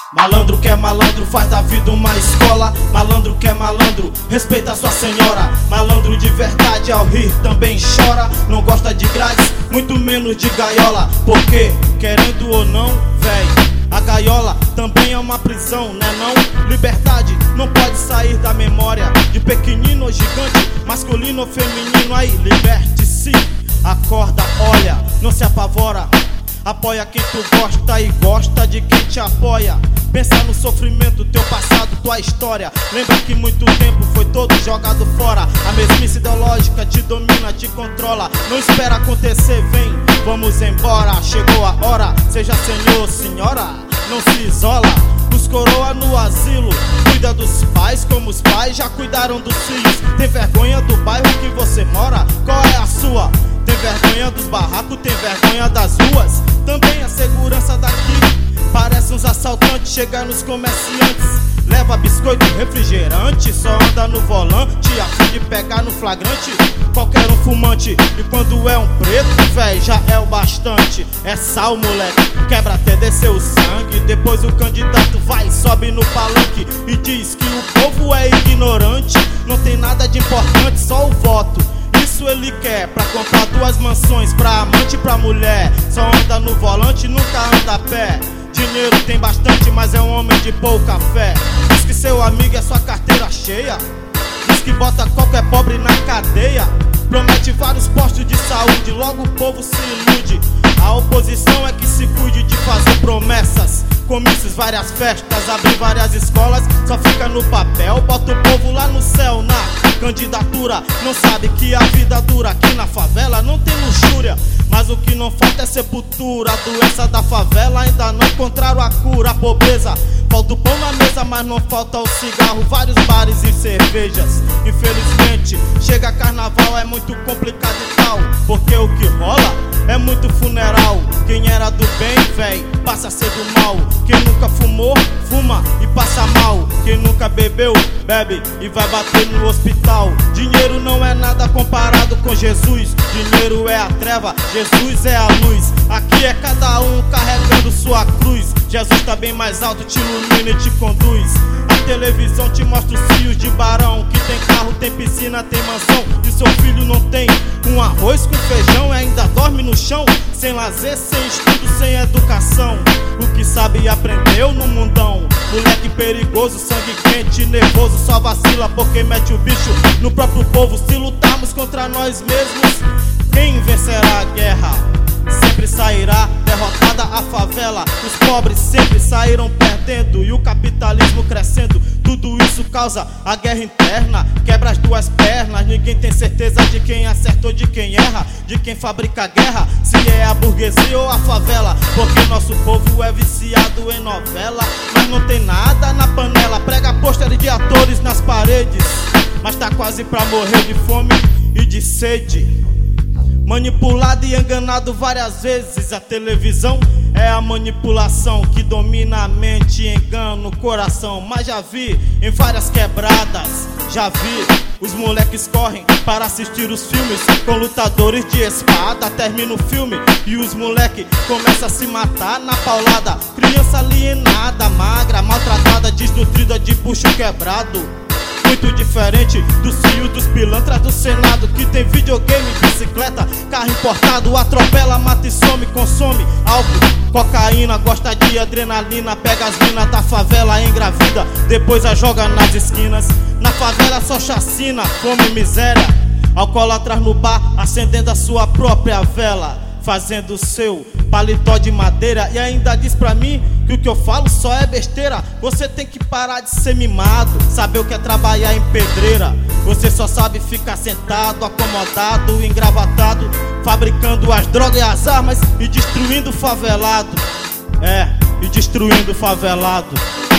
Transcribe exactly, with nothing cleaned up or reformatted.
Malandro que é malandro, faz da vida uma escola. Malandro que é malandro, respeita sua senhora. Malandro de verdade, ao rir também chora. Não gosta de grades, muito menos de gaiola. Porque, querendo ou não, véi, a gaiola também é uma prisão, né não? Liberdade não pode sair da memória. De pequenino ou gigante, masculino ou feminino. Aí, liberte-se, acorda, olha, não se apavora. Apoia quem tu gosta e gosta de quem te apoia. Pensa no sofrimento, teu passado, tua história. Lembra que muito tempo foi todo jogado fora. A mesmice ideológica te domina, te controla. Não espera acontecer, vem, vamos embora. Chegou a hora, seja senhor, senhora, não se isola. Os coroa no asilo, cuida dos pais como os pais já cuidaram dos filhos. Tem vergonha do bairro que você mora? Qual é a sua? Tem vergonha dos barracos, tem vergonha das ruas. Também a segurança daqui parece uns assaltantes, chega nos comerciantes. Leva biscoito, refrigerante, só anda no volante, a fim de pegar no flagrante qualquer um fumante. E quando é um preto, véi, já é o bastante. É sal, moleque, quebra até descer o sangue. Depois o candidato vai, sobe no palanque e diz que o povo é ignorante. Não tem nada de importante, só o voto. Isso ele quer, pra comprar duas mansões pra amante e pra mulher. Só anda no volante, nunca anda a pé. Dinheiro tem bastante, mas é um homem de pouca fé. Diz que seu amigo é sua carteira cheia. Diz que bota qualquer pobre na cadeia. Promete vários postos de saúde, logo o povo se ilude. A oposição é que se cuide de fazer promessas. Comícios, várias festas, abrir várias escolas. Só fica no papel, bota o povo lá no céu na candidatura. Não sabe que a vida dura aqui na favela, não tem luxúria. Mas o que não falta é sepultura. A doença da favela ainda não encontraram a cura. A pobreza, falta o pão na mesa, mas não falta o cigarro. Vários bares e cervejas. Infelizmente, chega carnaval, é muito complicado e tal. Porque o que rola é muito funeral. Quem era do bem, véi, passa a ser do mal. Quem nunca fumou, fuma e passa mal. Quem nunca bebeu, bebe e vai bater no hospital. Dinheiro não é nada comparado com Jesus. Dinheiro é a treva, Jesus é a luz. Aqui é cada um carregando sua cruz. Jesus tá bem mais alto, te ilumina e te conduz. A televisão te mostra os fios de barão. Que tem carro, tem piscina, tem mansão. E seu filho não tem um arroz com feijão e ainda dorme no chão. Sem lazer, sem estudo, sem educação. O que sabe e aprendeu no mundão. Moleque perigoso, sangue quente, nervoso. Só vacila porque mete o bicho no próprio povo. Se lutarmos contra nós mesmos, quem vencerá a guerra? Sempre sairá derrotada a favela. Os pobres sempre saíram perdendo e o capitalismo crescendo. Tudo isso causa a guerra interna, quebra as duas pernas. Ninguém tem certeza de quem acerta ou de quem erra, de quem fabrica a guerra, se é a burguesia ou a favela. Porque nosso povo é viciado em novela, mas não tem nada na panela. Prega pôster de atores nas paredes, mas tá quase pra morrer de fome e de sede. Manipulado e enganado várias vezes. A televisão é a manipulação que domina a mente e engana o coração. Mas já vi em várias quebradas, já vi os moleques correm para assistir os filmes com lutadores de espada. Termina o filme e os moleques começam a se matar na paulada. Criança alienada, magra, maltratada, desnutrida de bucho quebrado. Muito diferente dos fios dos pilantras do Senado, que tem videogame, bicicleta, carro importado. Atropela, mata e some, consome álcool, cocaína, gosta de adrenalina. Pega as minas da favela, engravida, depois a joga nas esquinas. Na favela só chacina, fome e miséria. Alcoólatras no bar, acendendo a sua própria vela, fazendo o seu paletó de madeira. E ainda diz pra mim que o que eu falo só é besteira. Você tem que parar de ser mimado, saber o que é trabalhar em pedreira. Você só sabe ficar sentado, acomodado, engravatado, fabricando as drogas e as armas e destruindo o favelado. É, e destruindo o favelado.